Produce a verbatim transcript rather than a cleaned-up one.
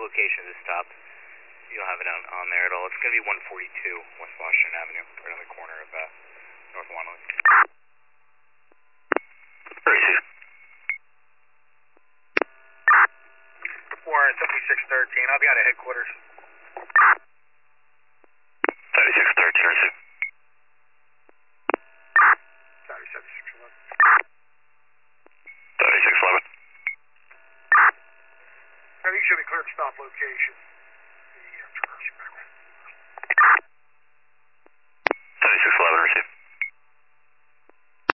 location of this stop. You don't have it on, on there at all. It's going to be one forty-two West Washington Avenue, right on the corner of uh, North Wanley. thirty-six. Warren, seventy-six thirteen. I'll be out of headquarters. thirty-six thirteen, receive. Sorry, seventy-six eleven. thirty-six eleven. I think you should be clear to stop location.